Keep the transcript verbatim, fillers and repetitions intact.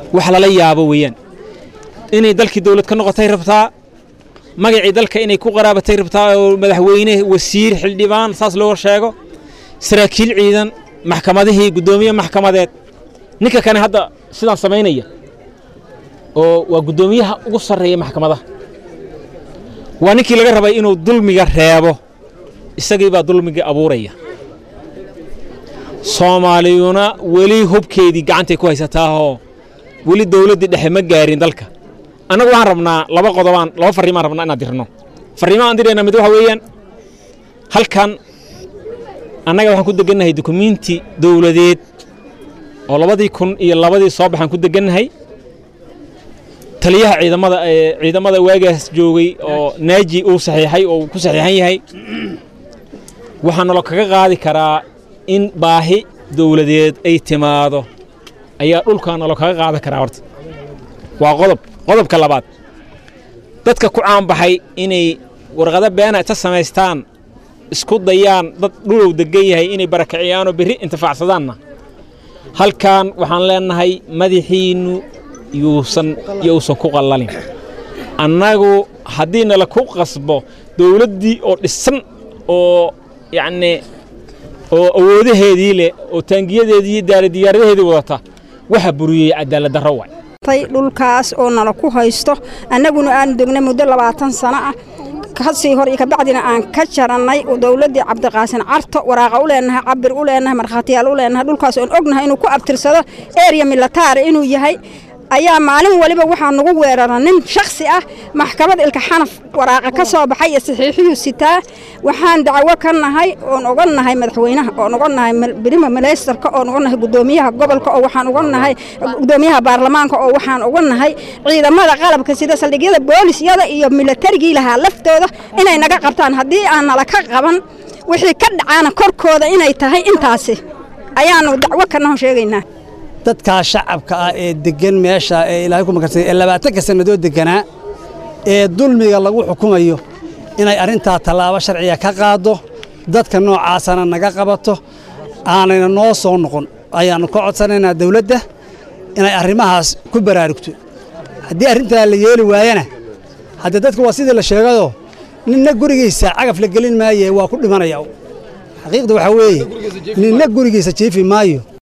وحلا لي يا أبويان إني دلك دولة كنقطة تيربطها مجيء دلك إني كو قرابة تيربطها ومدحوينه وسير حلديبان صاص لور شاقو سراكيل عيدا محكمة هي قدومية محكمة ذات نيكا كان هذا سيدان سمينية وقدوميها قصر هي محكمة ذا ونيكي لقرب إنه ظلمي رهيبه استجيب ظلمي أبورية صوماليونا ولي هوب كيدي قعنتي كويستاه ولي الدولة دي دحين مجارين ذلك أنا وعن ربنا لبا قضبان لبا فريمان ربنا نادرنا فريمان عندي أنا مدوها ويان هل كان أنا waxaan ku deganahay documentي dawladeed oo labadii kun iyo labadii soo baxan ku deganahay taliyaha ciidamada ciidamada waagaas joogay oo naaji uu saxiixay oo ku saxiixan yahay waxaan la kaga qaadi karaa in baahi dawladeed ay timaado ayaa dhulkan la kaga qaadi karaa horta waa qodob qodobka labaad dadka ku caan baxay inay warqada beena ta sameystaan isku dayaan dad dhul degan yahay inay barakaciyaan oo bari intifaacsadaan halkan waxaan leenahay madaxiinu yuusan yuusan ku qalalin annagu hadiina la ku qasbo dawladii oo dhisan oo yaani oo awoodaheedii leh oo taangiyadeedii diyaaradaheedii wadata waxa buriyay cadaalad darro way tay dhulkaas oo nala ku haysto annaguna aan dognay muddo labaatan sano ah كهسي هوري كبعدنا عن كشرناي ودولتي عبد القاسم عرط وراقة ولنا عبر ولنا مرخاتي ولنا هدول كاسون أجنها إنه كو أبترسده إيريا ملتار إنه يهي أيام معلم ولي بوحنا نقول رنين شخصي أه محكمة الكحنف وراقة كسب حي صحيحي وستة وحان دعوة كنا هاي ونقولنا هاي مدحوينها ونقولنا هاي بريمة ملايستر كونقولنا هاي قدوميها قبل كأو وحان نقولنا هاي قدوميها برلمان كأو وحان نقولنا هاي عيدا ماذا قلب كسيدة سلقية بوليس يدا إيا ملترجي لها لفت هذا إن ينقى قبطان هدي أنا لك قبن وحي كد عنا كركو هذا إن يتهي إنتاسي أيانو دعوة كنا شيءنا dadka shacabka ah ee degan meesha ee Ilaahay ku makartay labaatanka sanadood deganaa ee dulmiga lagu xukumayo inay arinta talaabo sharciya ka qaado dadka noocaasana naga qabato aanayna noo soo noqon ayaan ku codsanaynaa dawladda inay arrimahaas ku baraarugto hadii arinta la yeeli waayana hadda dadku waa sidii la sheegado ninna gurigiisa cagaf la gelin maayo waa ku dhimanaya xaqiiqdu waxa weeye ninna gurigiisa jiifi maayo